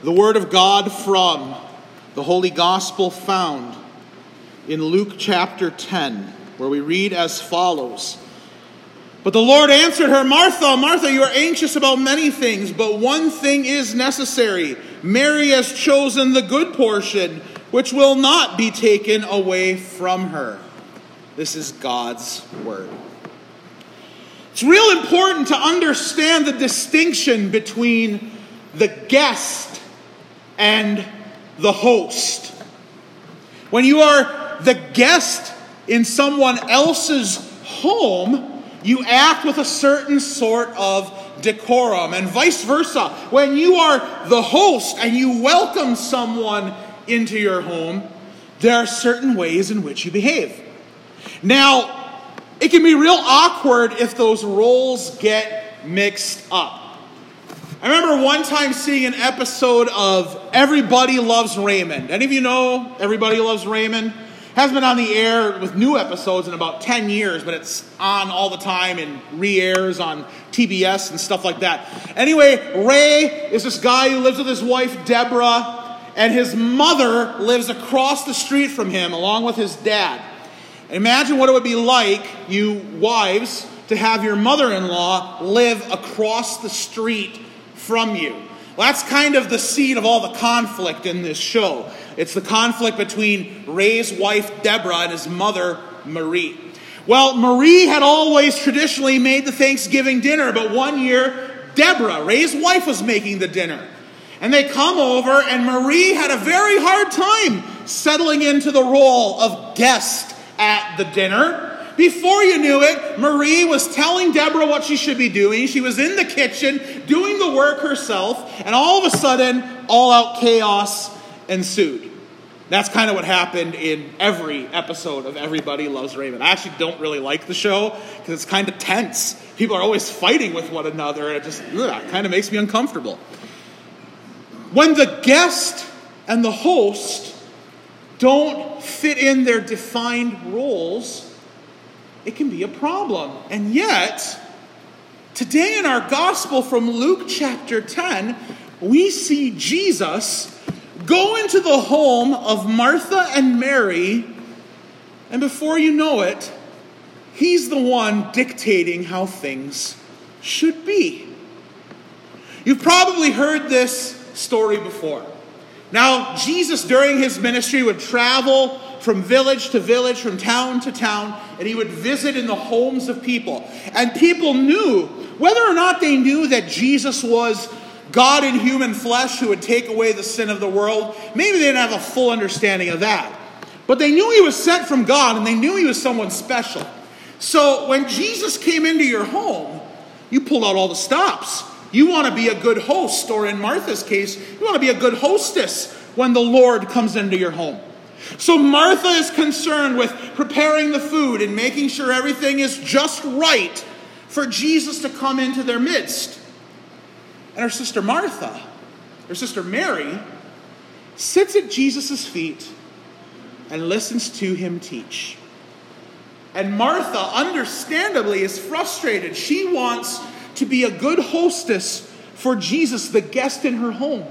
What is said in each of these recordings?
The Word of God from the Holy Gospel found in Luke chapter 10, where we read as follows. But the Lord answered her, Martha, Martha, you are anxious about many things, but one thing is necessary. Mary has chosen the good portion, which will not be taken away from her. This is God's Word. It's real important to understand the distinction between the guest and the host. When you are the guest in someone else's home, you act with a certain sort of decorum, and vice versa. When you are the host and you welcome someone into your home, there are certain ways in which you behave. Now, it can be real awkward if those roles get mixed up. I remember one time seeing an episode of Everybody Loves Raymond. Any of you know Everybody Loves Raymond? Hasn't been on the air with new episodes in about 10 years, but it's on all the time and re-airs on TBS and stuff like that. Anyway, Ray is this guy who lives with his wife, Deborah, and his mother lives across the street from him, along with his dad. Imagine what it would be like, you wives, to have your mother-in-law live across the street from you. Well, that's kind of the seed of all the conflict in this show. It's the conflict between Ray's wife, Deborah, and his mother, Marie. Well, Marie had always traditionally made the Thanksgiving dinner, but one year, Deborah, Ray's wife, was making the dinner. And they come over, and Marie had a very hard time settling into the role of guest at the dinner. Before you knew it, Marie was telling Deborah what she should be doing. She was in the kitchen doing the work herself, and all of a sudden, all-out chaos ensued. That's kind of what happened in every episode of Everybody Loves Raymond. I actually don't really like the show because it's kind of tense. People are always fighting with one another, and it just kind of makes me uncomfortable. When the guest and the host don't fit in their defined roles, it can be a problem. And yet, today in our gospel from Luke chapter 10, we see Jesus go into the home of Martha and Mary, and before you know it, he's the one dictating how things should be. You've probably heard this story before. Now, Jesus, during his ministry, would travel from village to village, from town to town, and he would visit in the homes of people. And people knew, whether or not they knew that Jesus was God in human flesh who would take away the sin of the world, maybe they didn't have a full understanding of that. But they knew he was sent from God, and they knew he was someone special. So when Jesus came into your home, you pulled out all the stops. You want to be a good host, or in Martha's case, you want to be a good hostess when the Lord comes into your home. So Martha is concerned with preparing the food and making sure everything is just right for Jesus to come into their midst. And her sister Martha, her sister Mary, sits at Jesus' feet and listens to him teach. And Martha, understandably, is frustrated. She wants to be a good hostess for Jesus, the guest in her home.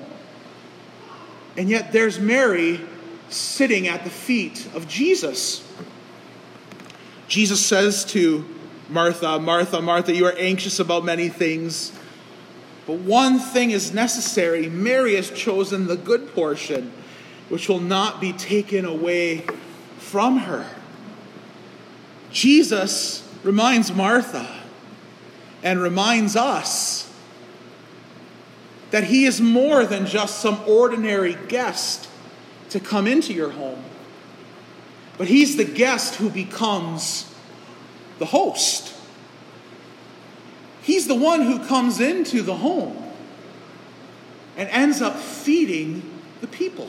And yet there's Mary sitting at the feet of Jesus. Jesus says to Martha, Martha, Martha, you are anxious about many things, but one thing is necessary. Mary has chosen the good portion, which will not be taken away from her. Jesus reminds Martha and reminds us that he is more than just some ordinary guest to come into your home, but he's the guest who becomes the host. He's the one who comes into the home and ends up feeding the people.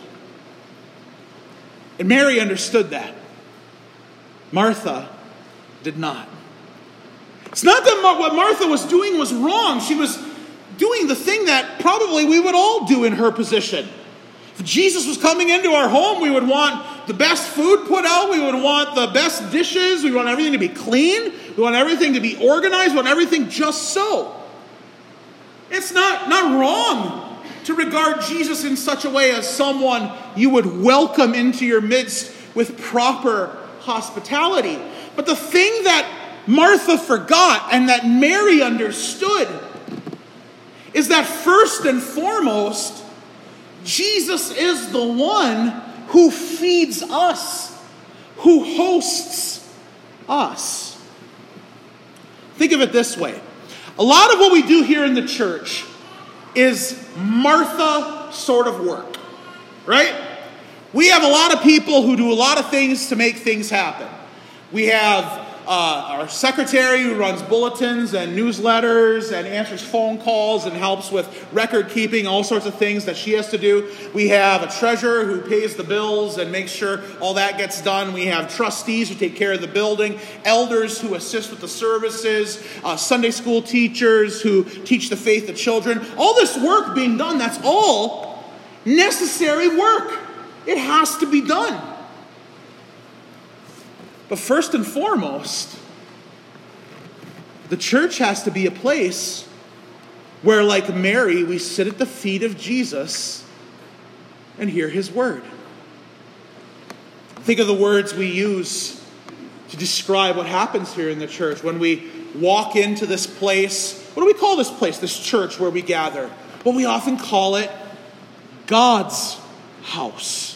And Mary understood that. Martha did not. It's not that what Martha was doing was wrong. She was doing the thing that probably we would all do in her position. If Jesus was coming into our home, we would want the best food put out. We would want the best dishes. We want everything to be clean. We want everything to be organized. We want everything just so. It's not wrong to regard Jesus in such a way as someone you would welcome into your midst with proper hospitality. But the thing that Martha forgot and that Mary understood is that first and foremost, Jesus is the one who feeds us, who hosts us. Think of it this way. A lot of what we do here in the church is Martha sort of work, right? We have a lot of people who do a lot of things to make things happen. We have our secretary who runs bulletins and newsletters and answers phone calls and helps with record keeping, all sorts of things that she has to do. We have a treasurer who pays the bills and makes sure all that gets done. We have trustees who take care of the building, elders who assist with the services, Sunday school teachers who teach the faith of children. All this work being done, that's all necessary work. It has to be done. But first and foremost, the church has to be a place where, like Mary, we sit at the feet of Jesus and hear his word. Think of the words we use to describe what happens here in the church. When we walk into this place, what do we call this place, this church where we gather? Well, we often call it God's house.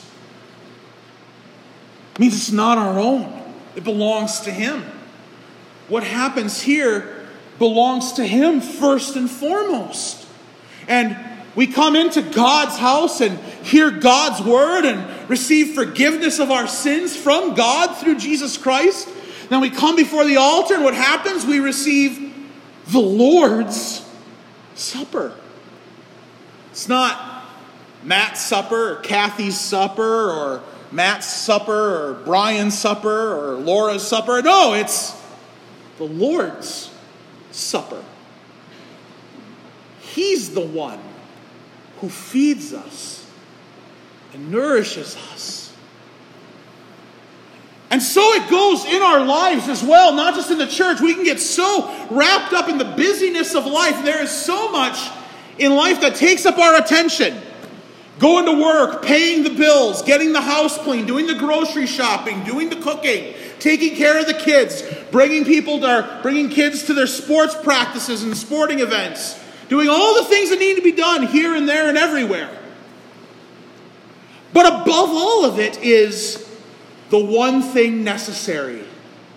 It means it's not our own. It belongs to him. What happens here belongs to him first and foremost. And we come into God's house and hear God's word and receive forgiveness of our sins from God through Jesus Christ. Then we come before the altar, and what happens? We receive the Lord's Supper. It's not Matt's supper or Kathy's supper or Matt's supper or Brian's supper or Laura's supper. No, it's the Lord's Supper. He's the one who feeds us and nourishes us. And so it goes in our lives as well, not just in the church. We can get so wrapped up in the busyness of life. There is so much in life that takes up our attention. Going to work, paying the bills, getting the house clean, doing the grocery shopping, doing the cooking, taking care of the kids, bringing kids to their sports practices and sporting events, doing all the things that need to be done here and there and everywhere. But above all of it is the one thing necessary: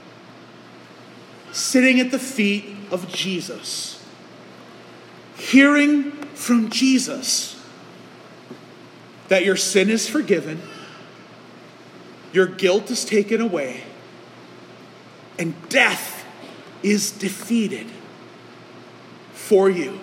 sitting at the feet of Jesus, hearing from Jesus that your sin is forgiven, your guilt is taken away, and death is defeated for you.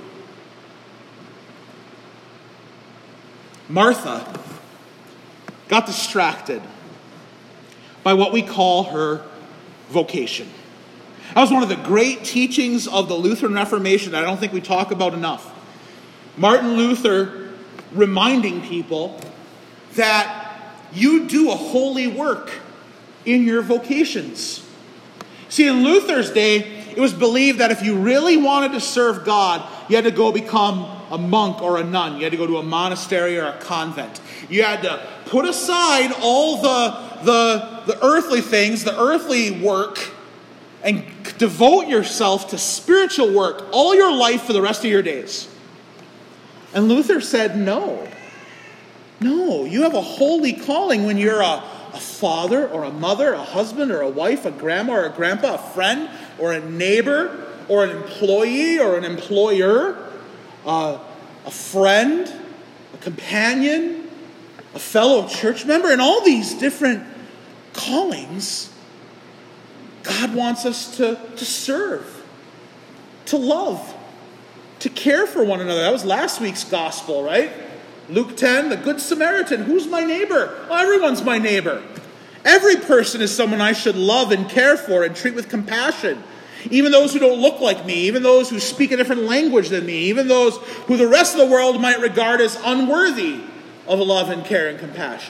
Martha got distracted by what we call her vocation. That was one of the great teachings of the Lutheran Reformation that I don't think we talk about enough. Martin Luther reminding people that you do a holy work in your vocations. See, in Luther's day, it was believed that if you really wanted to serve God, you had to go become a monk or a nun. You had to go to a monastery or a convent. You had to put aside all the earthly things, the earthly work, and devote yourself to spiritual work all your life for the rest of your days. And Luther said, no, you have a holy calling when you're a father or a mother, a husband or a wife, a grandma or a grandpa, a friend or a neighbor or an employee or an employer, a friend, a companion, a fellow church member. And all these different callings, God wants us to serve, to love, to care for one another. That was last week's gospel, right? Luke 10, the Good Samaritan. Who's my neighbor? Well, everyone's my neighbor. Every person is someone I should love and care for and treat with compassion. Even those who don't look like me, even those who speak a different language than me, even those who the rest of the world might regard as unworthy of love and care and compassion.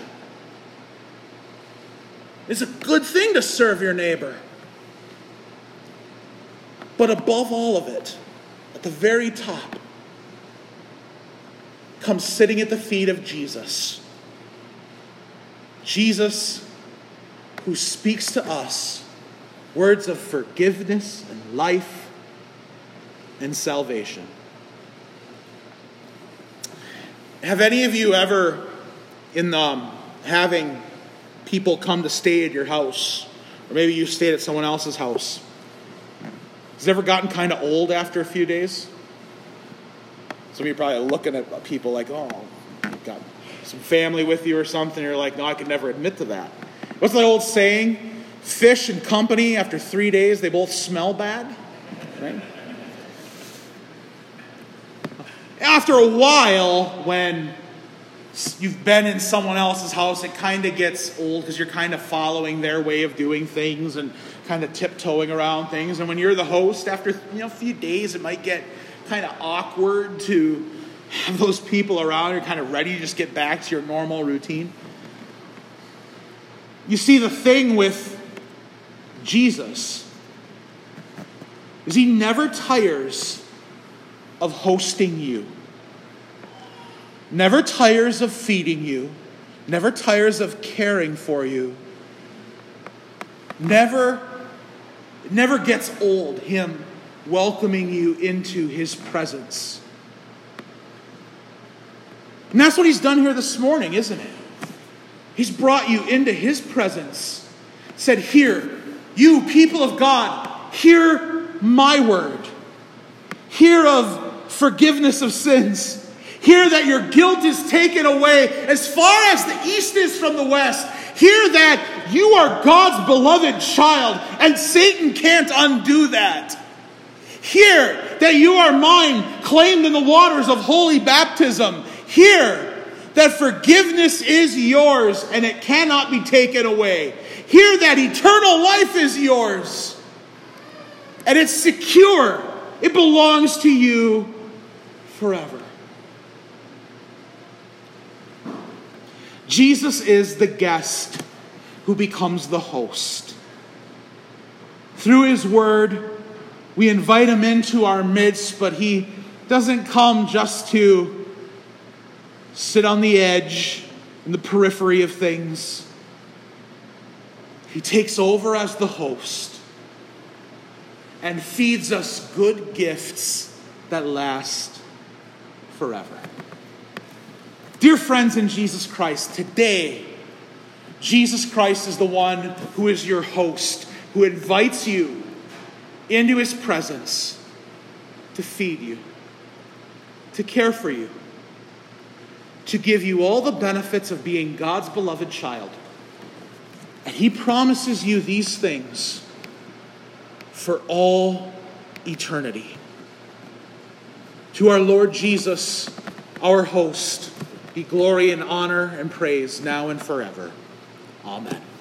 It's a good thing to serve your neighbor. But above all of it, at the very top, come sitting at the feet of Jesus. Jesus, who speaks to us words of forgiveness and life and salvation. Have any of you ever, in having people come to stay at your house, or maybe you stayed at someone else's house, has it ever gotten kind of old after a few days? Some of you are probably looking at people like, oh, you've got some family with you or something. You're like, no, I could never admit to that. What's the old saying? Fish and company, after 3 days, they both smell bad. Right? After a while, when you've been in someone else's house, it kind of gets old because you're kind of following their way of doing things and kind of tiptoeing around things. And when you're the host, after a few days, it might get kind of awkward to have those people around. You're kind of ready to just get back to your normal routine. You see, the thing with Jesus is he never tires of hosting you. Never tires of feeding you. Never tires of caring for you. Never gets old, him welcoming you into his presence. And that's what he's done here this morning, isn't it? He's brought you into his presence. Said, here, you people of God, hear my word. Hear of forgiveness of sins. Hear that your guilt is taken away as far as the east is from the west. Hear that you are God's beloved child and Satan can't undo that. Hear that you are mine, claimed in the waters of holy baptism. Hear that forgiveness is yours and it cannot be taken away. Hear that eternal life is yours and it's secure. It belongs to you forever. Jesus is the guest who becomes the host. Through his word, we invite him into our midst, but he doesn't come just to sit on the edge, in the periphery of things. He takes over as the host and feeds us good gifts that last forever. Dear friends in Jesus Christ, today, Jesus Christ is the one who is your host, who invites you into his presence to feed you, to care for you, to give you all the benefits of being God's beloved child. And he promises you these things for all eternity. To our Lord Jesus, our host, be glory and honor and praise now and forever. Amen.